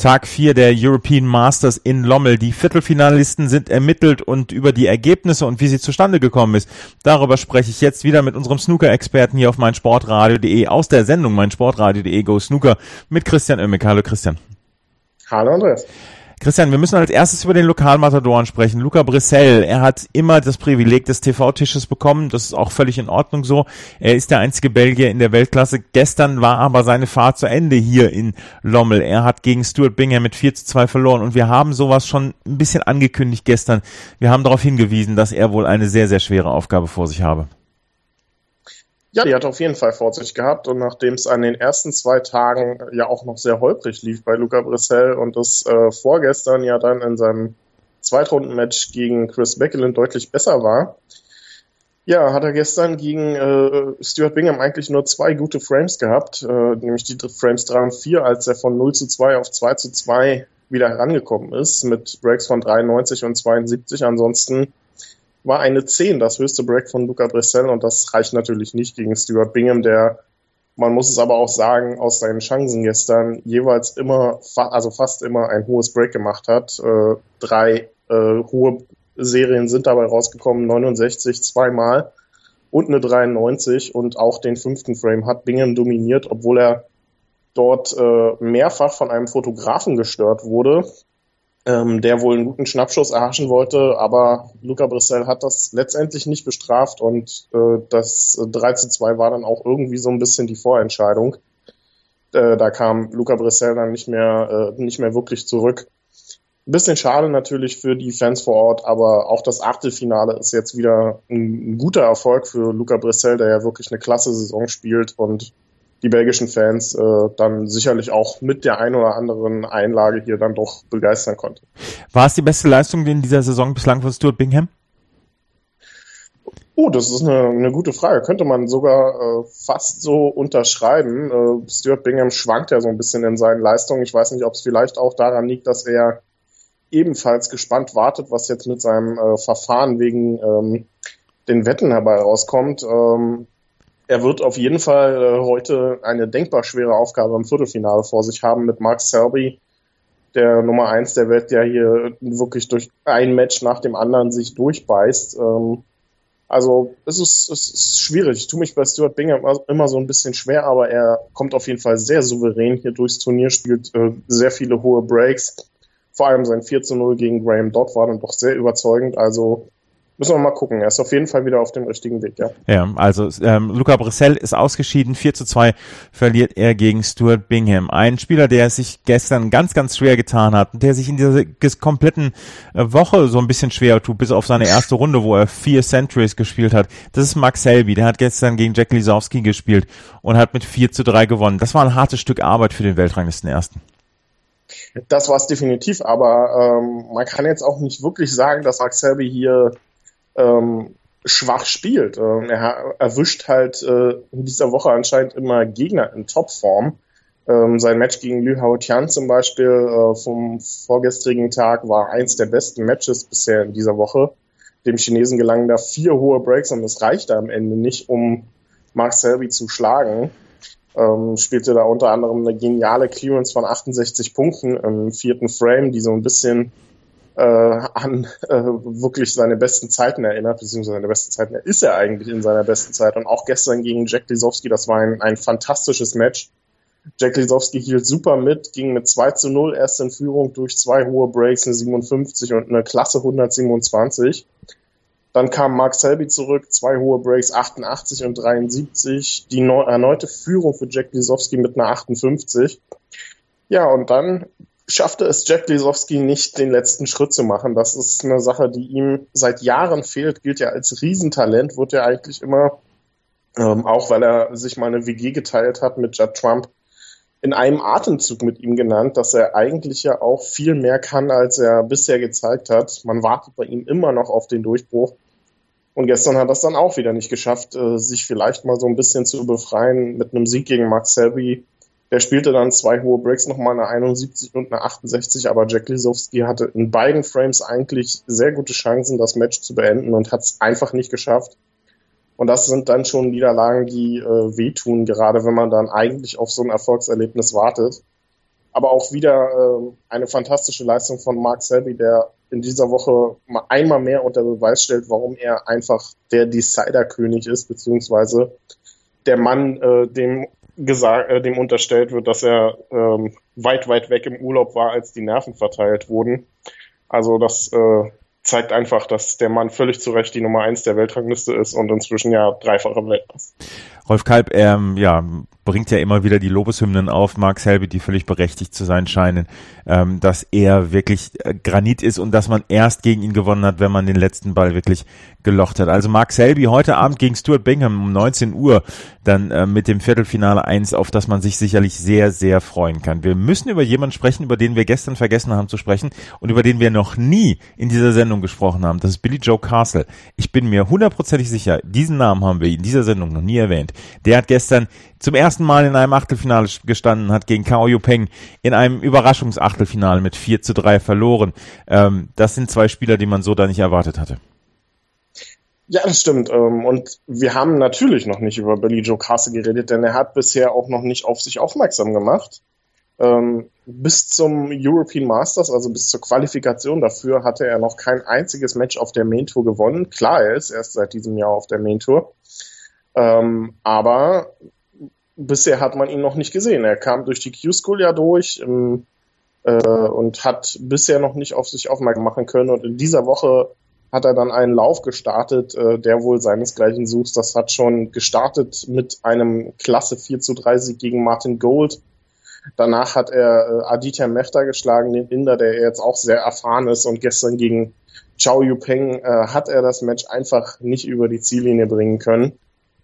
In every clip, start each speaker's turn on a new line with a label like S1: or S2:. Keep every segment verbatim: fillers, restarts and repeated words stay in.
S1: Tag vier der European Masters in Lommel. Die Viertelfinalisten sind ermittelt und über die Ergebnisse und wie sie zustande gekommen ist, darüber spreche ich jetzt wieder mit unserem Snooker-Experten hier auf meinsportradio punkt de aus der Sendung meinsportradio punkt de Go Snooker mit Christian Oemmeke. Hallo Christian.
S2: Hallo Andreas.
S1: Christian, wir müssen als erstes über den Lokalmatadoren sprechen. Luca Brecel, er hat immer das Privileg des T V-Tisches bekommen. Das ist auch völlig in Ordnung so. Er ist der einzige Belgier in der Weltklasse. Gestern war aber seine Fahrt zu Ende hier in Lommel. Er hat gegen Stuart Bingham mit vier zu zwei verloren. Und wir haben sowas schon ein bisschen angekündigt gestern. Wir haben darauf hingewiesen, dass er wohl eine sehr, sehr schwere Aufgabe vor sich habe.
S2: Ja, die hat auf jeden Fall vor sich gehabt, und nachdem es an den ersten zwei Tagen ja auch noch sehr holprig lief bei Luca Brecel und es äh, vorgestern ja dann in seinem Zweitrundenmatch gegen Chris Beckelin deutlich besser war, ja, hat er gestern gegen äh, Stuart Bingham eigentlich nur zwei gute Frames gehabt, äh, nämlich die Frames drei und vier, als er von null zu zwei auf zwei zu zwei wieder herangekommen ist, mit Breaks von dreiundneunzig und zweiundsiebzig. Ansonsten war eine zehn das höchste Break von Luca Brecel, und das reicht natürlich nicht gegen Stuart Bingham, der, man muss es aber auch sagen, aus seinen Chancen gestern jeweils immer, also fast immer ein hohes Break gemacht hat. Äh, drei äh, hohe Serien sind dabei rausgekommen, neunundsechzig zweimal und eine dreiundneunzig, und auch den fünften Frame hat Bingham dominiert, obwohl er dort äh, mehrfach von einem Fotografen gestört wurde, Ähm, der wohl einen guten Schnappschuss erhaschen wollte, aber Luca Brecel hat das letztendlich nicht bestraft, und äh, das drei zu zwei war dann auch irgendwie so ein bisschen die Vorentscheidung. Äh, da kam Luca Brecel dann nicht mehr, äh, nicht mehr wirklich zurück. Ein bisschen schade natürlich für die Fans vor Ort, aber auch das Achtelfinale ist jetzt wieder ein, ein guter Erfolg für Luca Brecel, der ja wirklich eine klasse Saison spielt und die belgischen Fans äh, dann sicherlich auch mit der ein oder anderen Einlage hier dann doch begeistern konnte.
S1: War es die beste Leistung in dieser Saison bislang von Stuart Bingham?
S2: Oh, das ist eine, eine gute Frage. Könnte man sogar äh, fast so unterschreiben. Äh, Stuart Bingham schwankt ja so ein bisschen in seinen Leistungen. Ich weiß nicht, ob es vielleicht auch daran liegt, dass er ebenfalls gespannt wartet, was jetzt mit seinem äh, Verfahren wegen ähm, den Wetten herbei rauskommt. Ähm, Er wird auf jeden Fall äh, heute eine denkbar schwere Aufgabe im Viertelfinale vor sich haben mit Mark Selby, der Nummer eins der Welt, der hier wirklich durch ein Match nach dem anderen sich durchbeißt. Ähm, also es ist, es ist schwierig. Ich tue mich bei Stuart Bingham immer so ein bisschen schwer, aber er kommt auf jeden Fall sehr souverän hier durchs Turnier, spielt äh, sehr viele hohe Breaks. Vor allem sein vier zu null gegen Graham Dodd war dann doch sehr überzeugend. Also müssen wir mal gucken. Er ist auf jeden Fall wieder auf dem richtigen Weg, ja.
S1: Ja, also ähm, Luca Brecel ist ausgeschieden. vier zu zwei verliert er gegen Stuart Bingham. Ein Spieler, der sich gestern ganz, ganz schwer getan hat und der sich in dieser kompletten Woche so ein bisschen schwer tut, bis auf seine erste Runde, wo er vier Centuries gespielt hat. Das ist Mark Selby. Der hat gestern gegen Jack Lisowski gespielt und hat mit vier zu drei gewonnen. Das war ein hartes Stück Arbeit für den Weltranglistenersten.
S2: Das war es definitiv, aber ähm, man kann jetzt auch nicht wirklich sagen, dass Mark Selby hier Ähm, schwach spielt. Ähm, er erwischt halt äh, in dieser Woche anscheinend immer Gegner in Topform. Ähm, sein Match gegen Liu Haotian zum Beispiel äh, vom vorgestrigen Tag war eins der besten Matches bisher in dieser Woche. Dem Chinesen gelangen da vier hohe Breaks, und das reichte am Ende nicht, um Mark Selby zu schlagen. Ähm, spielte da unter anderem eine geniale Clearance von achtundsechzig Punkten im vierten Frame, die so ein bisschen Äh, an äh, wirklich seine besten Zeiten erinnert, beziehungsweise seine besten Zeiten ist er eigentlich in seiner besten Zeit, und auch gestern gegen Jack Lisowski, das war ein, ein fantastisches Match. Jack Lisowski hielt super mit, ging mit zwei zu null erst in Führung durch zwei hohe Breaks, eine siebenundfünfzig und eine klasse hundertsiebenundzwanzig. Dann kam Mark Selby zurück, zwei hohe Breaks, achtundachtzig und dreiundsiebzig, die neu, erneute Führung für Jack Lisowski mit einer achtundfünfzig. Ja, und dann schaffte es Jack Lisowski nicht, den letzten Schritt zu machen. Das ist eine Sache, die ihm seit Jahren fehlt, gilt ja als Riesentalent, wird er eigentlich immer, ähm, auch weil er sich mal eine W G geteilt hat mit Judd Trump, in einem Atemzug mit ihm genannt, dass er eigentlich ja auch viel mehr kann, als er bisher gezeigt hat. Man wartet bei ihm immer noch auf den Durchbruch. Und gestern hat er es dann auch wieder nicht geschafft, äh, sich vielleicht mal so ein bisschen zu befreien mit einem Sieg gegen Mark Selby. Der spielte dann zwei hohe Breaks, nochmal eine einundsiebzig und eine achtundsechzig, aber Jack Lisowski hatte in beiden Frames eigentlich sehr gute Chancen, das Match zu beenden, und hat es einfach nicht geschafft. Und das sind dann schon Niederlagen, die äh, wehtun, gerade wenn man dann eigentlich auf so ein Erfolgserlebnis wartet. Aber auch wieder äh, eine fantastische Leistung von Mark Selby, der in dieser Woche mal einmal mehr unter Beweis stellt, warum er einfach der Decider-König ist, beziehungsweise der Mann, äh, dem gesagt, äh, dem unterstellt wird, dass er ähm, weit, weit weg im Urlaub war, als die Nerven verteilt wurden. Also das äh, zeigt einfach, dass der Mann völlig zu Recht die Nummer eins der Weltrangliste ist und inzwischen ja dreifacher Weltmeister.
S1: Rolf Kalb, ähm, ja, bringt ja immer wieder die Lobeshymnen auf Mark Selby, die völlig berechtigt zu sein scheinen, ähm, dass er wirklich äh, Granit ist und dass man erst gegen ihn gewonnen hat, wenn man den letzten Ball wirklich gelocht hat. Also Mark Selby heute Abend gegen Stuart Bingham um neunzehn Uhr dann äh, mit dem Viertelfinale eins, auf das man sich sicherlich sehr, sehr freuen kann. Wir müssen über jemanden sprechen, über den wir gestern vergessen haben zu sprechen und über den wir noch nie in dieser Sendung gesprochen haben. Das ist Billie Joe Castle. Ich bin mir hundertprozentig sicher, diesen Namen haben wir in dieser Sendung noch nie erwähnt. Der hat gestern zum ersten Mal in einem Achtelfinale gestanden, hat gegen Cao Yupeng in einem Überraschungsachtelfinale mit vier zu drei verloren. Ähm, das sind zwei Spieler, die man so da nicht erwartet hatte.
S2: Ja, das stimmt. Und wir haben natürlich noch nicht über Billie Joe Castle geredet, denn er hat bisher auch noch nicht auf sich aufmerksam gemacht. Bis zum European Masters, also bis zur Qualifikation dafür, hatte er noch kein einziges Match auf der Main Tour gewonnen. Klar, er ist erst seit diesem Jahr auf der Main Tour. Aber bisher hat man ihn noch nicht gesehen. Er kam durch die Q-School ja durch ähm, äh, und hat bisher noch nicht auf sich aufmerksam machen können. Und in dieser Woche hat er dann einen Lauf gestartet, äh, der wohl seinesgleichen sucht. Das hat schon gestartet mit einem Klasse vier zu drei Sieg gegen Martin Gold. Danach hat er äh, Aditya Mehta geschlagen, den Inder, der jetzt auch sehr erfahren ist. Und gestern gegen Cao Yupeng äh, hat er das Match einfach nicht über die Ziellinie bringen können.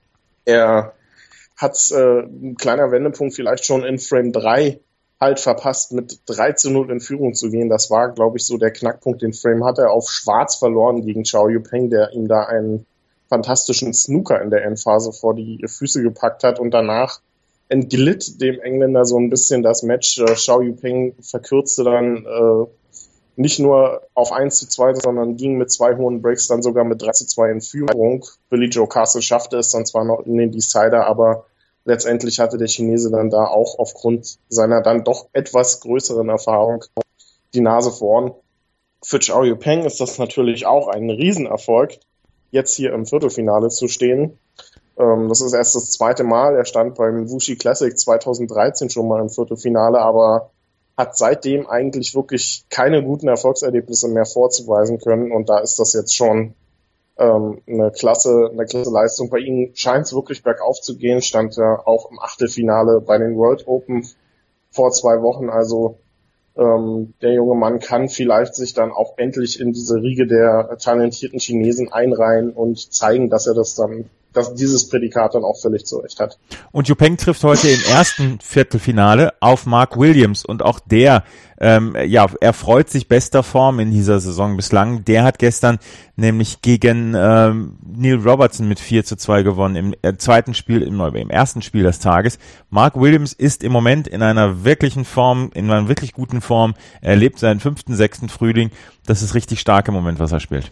S2: Er hat äh, ein kleiner Wendepunkt vielleicht schon in Frame drei halt verpasst, mit drei zu null in Führung zu gehen. Das war, glaube ich, so der Knackpunkt. Den Frame hat er auf Schwarz verloren gegen Cao Yupeng, der ihm da einen fantastischen Snooker in der Endphase vor die Füße gepackt hat. Und danach entglitt dem Engländer so ein bisschen das Match. Äh, Cao Yupeng verkürzte dann äh, nicht nur auf eins zu zwei, sondern ging mit zwei hohen Breaks dann sogar mit drei zu zwei in Führung. Billie Joe Castle schaffte es dann zwar noch in den Decider, aber letztendlich hatte der Chinese dann da auch aufgrund seiner dann doch etwas größeren Erfahrung die Nase vorn. Für Cao Yupeng ist das natürlich auch ein Riesenerfolg, jetzt hier im Viertelfinale zu stehen. Ähm, das ist erst das zweite Mal. Er stand beim Wuxi Classic zweitausenddreizehn schon mal im Viertelfinale, aber hat seitdem eigentlich wirklich keine guten Erfolgserlebnisse mehr vorzuweisen können. Und da ist das jetzt schon ähm, eine klasse, eine klasse Leistung. Bei ihm scheint es wirklich bergauf zu gehen. Stand er auch im Achtelfinale bei den World Open vor zwei Wochen. Also ähm, der junge Mann kann vielleicht sich dann auch endlich in diese Riege der talentierten Chinesen einreihen und zeigen, dass er das dann dass dieses Prädikat dann auch völlig zurecht hat.
S1: Und Yupeng trifft heute im ersten Viertelfinale auf Mark Williams und auch der, ähm, ja, erfreut sich bester Form in dieser Saison bislang. Der hat gestern nämlich gegen ähm, Neil Robertson mit vier zu zwei gewonnen im äh, zweiten Spiel, im, im ersten Spiel des Tages. Mark Williams ist im Moment in einer wirklichen Form, in einer wirklich guten Form. Er lebt seinen fünften, sechsten Frühling. Das ist richtig stark im Moment, was er spielt.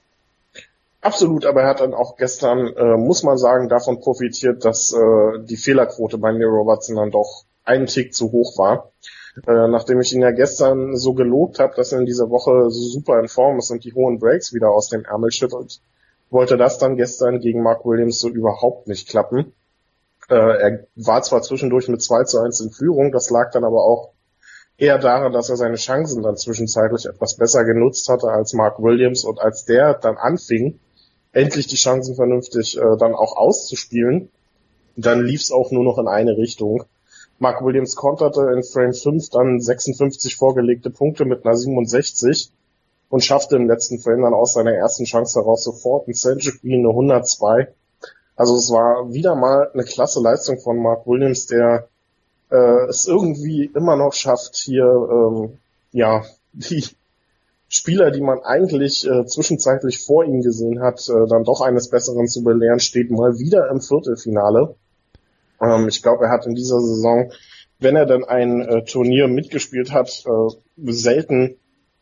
S2: Absolut, aber er hat dann auch gestern, äh, muss man sagen, davon profitiert, dass äh, die Fehlerquote bei Neil Robertson dann doch einen Tick zu hoch war. Äh, nachdem ich ihn ja gestern so gelobt habe, dass er in dieser Woche so super in Form ist und die hohen Breaks wieder aus dem Ärmel schüttelt, wollte das dann gestern gegen Mark Williams so überhaupt nicht klappen. Äh, er war zwar zwischendurch mit zwei zu eins in Führung, das lag dann aber auch eher daran, dass er seine Chancen dann zwischenzeitlich etwas besser genutzt hatte als Mark Williams, und als der dann anfing, endlich die Chancen vernünftig äh, dann auch auszuspielen, dann lief es auch nur noch in eine Richtung. Mark Williams konterte in Frame fünf dann sechsundfünfzig vorgelegte Punkte mit einer siebenundsechzig und schaffte im letzten Frame dann aus seiner ersten Chance heraus sofort ein Century, eine hundertzwei. Also es war wieder mal eine klasse Leistung von Mark Williams, der äh, es irgendwie immer noch schafft, hier ähm, ja die Spieler, die man eigentlich äh, zwischenzeitlich vor ihm gesehen hat, äh, dann doch eines Besseren zu belehren, steht mal wieder im Viertelfinale. Ähm, ich glaube, er hat in dieser Saison, wenn er dann ein äh, Turnier mitgespielt hat, äh, selten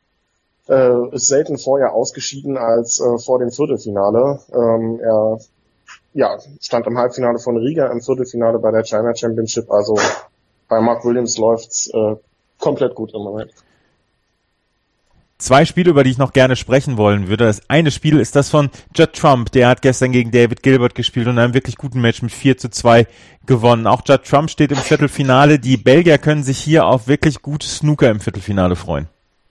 S2: äh, ist selten vorher ausgeschieden als äh, vor dem Viertelfinale. Ähm, er ja, stand im Halbfinale von Riga, im Viertelfinale bei der China Championship. Also bei Mark Williams läuft's äh, komplett gut im Moment.
S1: Zwei Spiele, über die ich noch gerne sprechen wollen würde. Das eine Spiel ist das von Judd Trump. Der hat gestern gegen David Gilbert gespielt und in einem wirklich guten Match mit vier zu zwei gewonnen. Auch Judd Trump steht im Viertelfinale. Die Belgier können sich hier auf wirklich gute Snooker im Viertelfinale freuen.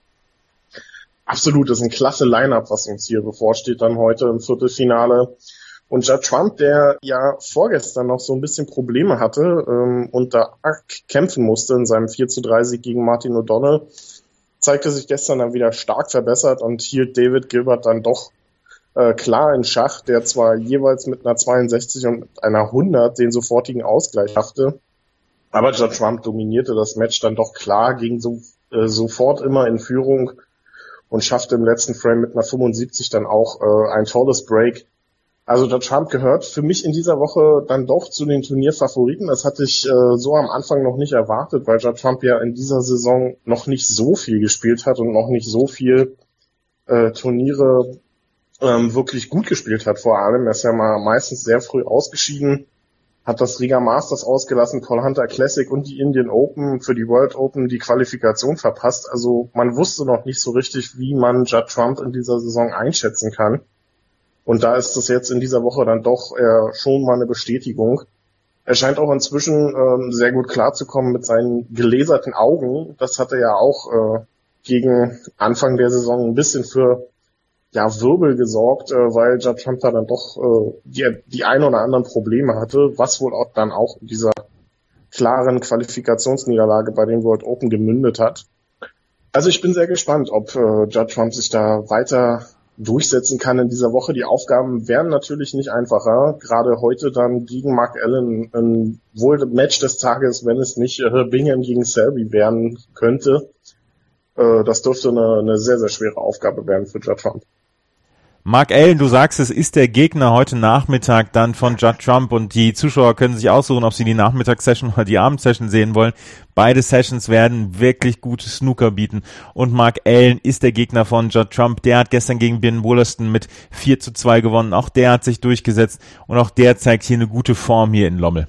S2: Absolut, das ist ein klasse Line-Up, was uns hier bevorsteht dann heute im Viertelfinale. Und Judd Trump, der ja vorgestern noch so ein bisschen Probleme hatte ähm, und da kämpfen musste in seinem vier zu drei Sieg gegen Martin O'Donnell, zeigte sich gestern dann wieder stark verbessert und hielt David Gilbert dann doch äh, klar in Schach, der zwar jeweils mit einer zweiundsechzig und einer hundert den sofortigen Ausgleich schaffte, aber Judd Trump dominierte das Match dann doch klar, ging so, äh, sofort immer in Führung und schaffte im letzten Frame mit einer fünfundsiebzig dann auch äh, ein tolles Break. Also Judd Trump gehört für mich in dieser Woche dann doch zu den Turnierfavoriten. Das hatte ich äh, so am Anfang noch nicht erwartet, weil Judd Trump ja in dieser Saison noch nicht so viel gespielt hat und noch nicht so viel äh, Turniere ähm, wirklich gut gespielt hat vor allem. Er ist ja mal meistens sehr früh ausgeschieden, hat das Riga Masters ausgelassen, Paul Hunter Classic und die Indian Open für die World Open die Qualifikation verpasst. Also man wusste noch nicht so richtig, wie man Judd Trump in dieser Saison einschätzen kann. Und da ist das jetzt in dieser Woche dann doch äh, schon mal eine Bestätigung. Er scheint auch inzwischen ähm, sehr gut klarzukommen mit seinen gelaserten Augen. Das hatte ja auch äh, gegen Anfang der Saison ein bisschen für ja Wirbel gesorgt, äh, weil Judd Trump da dann doch äh, die, die ein oder anderen Probleme hatte, was wohl auch dann auch in dieser klaren Qualifikationsniederlage bei den World Open gemündet hat. Also ich bin sehr gespannt, ob äh, Judd Trump sich da weiter durchsetzen kann in dieser Woche. Die Aufgaben wären natürlich nicht einfacher. Gerade heute dann gegen Mark Allen ein wohl Match des Tages, wenn es nicht äh, Bingham gegen Selby werden könnte. Äh, das dürfte eine, eine sehr, sehr schwere Aufgabe werden für Judd Trump.
S1: Mark Allen, du sagst, es ist der Gegner heute Nachmittag dann von Judd Trump und die Zuschauer können sich aussuchen, ob sie die Nachmittagssession oder die Abendsession sehen wollen. Beide Sessions werden wirklich gute Snooker bieten und Mark Allen ist der Gegner von Judd Trump. Der hat gestern gegen Ben Wollaston mit vier zu zwei gewonnen. Auch der hat sich durchgesetzt und auch der zeigt hier eine gute Form hier in Lommel.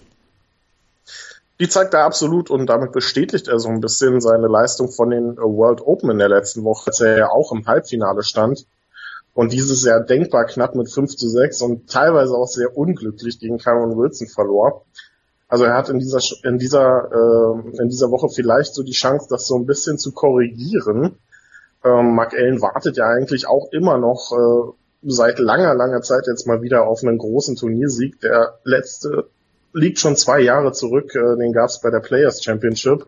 S2: Die zeigt er absolut und damit bestätigt er so ein bisschen seine Leistung von den World Open in der letzten Woche, als er ja auch im Halbfinale stand. Und dieses Jahr denkbar knapp mit fünf zu sechs und teilweise auch sehr unglücklich gegen Kyron Wilson verlor. Also er hat in dieser in dieser äh, in dieser Woche vielleicht so die Chance, das so ein bisschen zu korrigieren. Ähm, Mark Allen wartet ja eigentlich auch immer noch äh, seit langer, langer Zeit jetzt mal wieder auf einen großen Turniersieg. Der letzte liegt schon zwei Jahre zurück, äh, den gab es bei der Players Championship.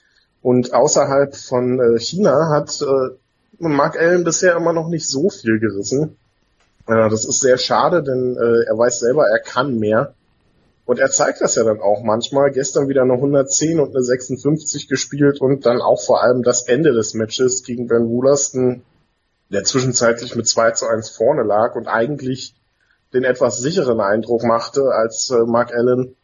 S2: Und außerhalb von äh, China hat äh, Mark Allen bisher immer noch nicht so viel gerissen. Äh, das ist sehr schade, denn äh, er weiß selber, er kann mehr. Und er zeigt das ja dann auch manchmal. Gestern wieder eine hundertzehn und eine sechsundfünfzig gespielt und dann auch vor allem das Ende des Matches gegen Ben Wollaston, der zwischenzeitlich mit zwei zu eins vorne lag und eigentlich den etwas sicheren Eindruck machte als äh, Mark Allen.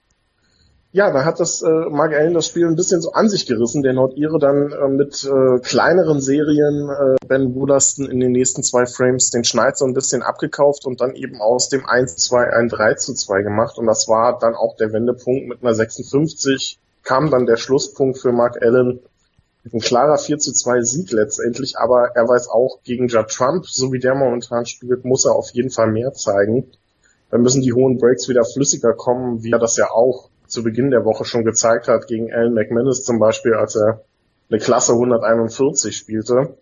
S2: Ja, da hat das äh, Mark Allen das Spiel ein bisschen so an sich gerissen, denn hat ihre dann äh, mit äh, kleineren Serien äh, Ben Wollaston in den nächsten zwei Frames den Schneid so ein bisschen abgekauft und dann eben aus dem eins zu zwei ein drei zu zwei gemacht. Und das war dann auch der Wendepunkt mit einer sechsundfünfzig, kam dann der Schlusspunkt für Mark Allen. Ein klarer vier zu zwei Sieg letztendlich, aber er weiß auch, gegen Judd Trump, so wie der momentan spielt, muss er auf jeden Fall mehr zeigen. Dann müssen die hohen Breaks wieder flüssiger kommen, wie er das ja auch zu Beginn der Woche schon gezeigt hat, gegen Alan McManus zum Beispiel, als er eine Klasse hunderteinundvierzig spielte.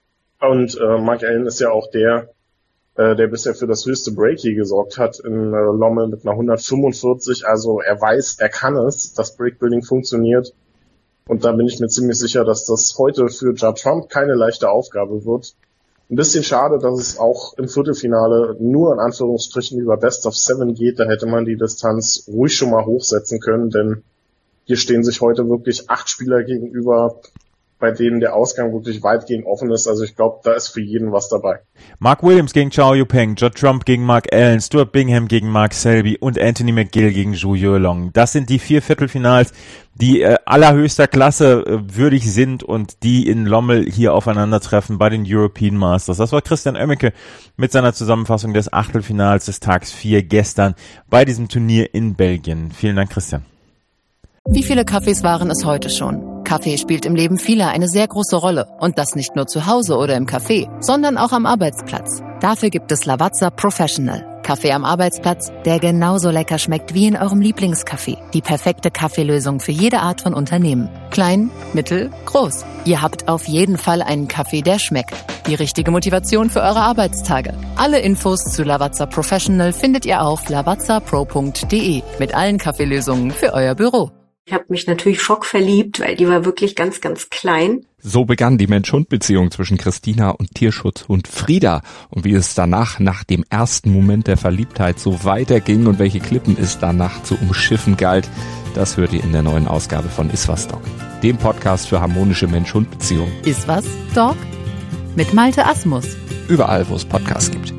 S2: Und äh, Mark Allen ist ja auch der, äh, der bisher für das höchste Break hier gesorgt hat in äh, Lommel mit einer hundertfünfundvierzig. Also er weiß, er kann es, das Breakbuilding funktioniert. Und da bin ich mir ziemlich sicher, dass das heute für Judd Trump keine leichte Aufgabe wird. Ein bisschen schade, dass es auch im Viertelfinale nur in Anführungsstrichen über Best of Seven geht. Da hätte man die Distanz ruhig schon mal hochsetzen können, denn hier stehen sich heute wirklich acht Spieler gegenüber, bei denen der Ausgang wirklich weitgehend offen ist. Also ich glaube, da ist für jeden was dabei.
S1: Mark Williams gegen Chow Yu-Peng, Judd Trump gegen Mark Allen, Stuart Bingham gegen Mark Selby und Anthony McGill gegen Zhu Yuelong. Das sind die vier Viertelfinals, die äh, allerhöchster Klasse äh, würdig sind und die in Lommel hier aufeinandertreffen bei den European Masters. Das war Christian Oemmeke mit seiner Zusammenfassung des Achtelfinals des Tags vier gestern bei diesem Turnier in Belgien. Vielen Dank, Christian.
S3: Wie viele Kaffees waren es heute schon? Kaffee spielt im Leben vieler eine sehr große Rolle. Und das nicht nur zu Hause oder im Café, sondern auch am Arbeitsplatz. Dafür gibt es Lavazza Professional. Kaffee am Arbeitsplatz, der genauso lecker schmeckt wie in eurem Lieblingscafé. Die perfekte Kaffeelösung für jede Art von Unternehmen. Klein, mittel, groß. Ihr habt auf jeden Fall einen Kaffee, der schmeckt. Die richtige Motivation für eure Arbeitstage. Alle Infos zu Lavazza Professional findet ihr auf lavazza pro punkt de mit allen Kaffeelösungen für euer Büro.
S4: Ich habe mich natürlich schockverliebt, weil die war wirklich ganz, ganz klein.
S5: So begann die Mensch-Hund-Beziehung zwischen Christina und Tierschutzhund Frieda. Und wie es danach, nach dem ersten Moment der Verliebtheit, so weiterging und welche Klippen es danach zu umschiffen galt, das hört ihr in der neuen Ausgabe von Iswas Dog, dem Podcast für harmonische Mensch-Hund-Beziehungen.
S3: Iswas Dog? Mit Malte Asmus.
S5: Überall, wo es Podcasts gibt.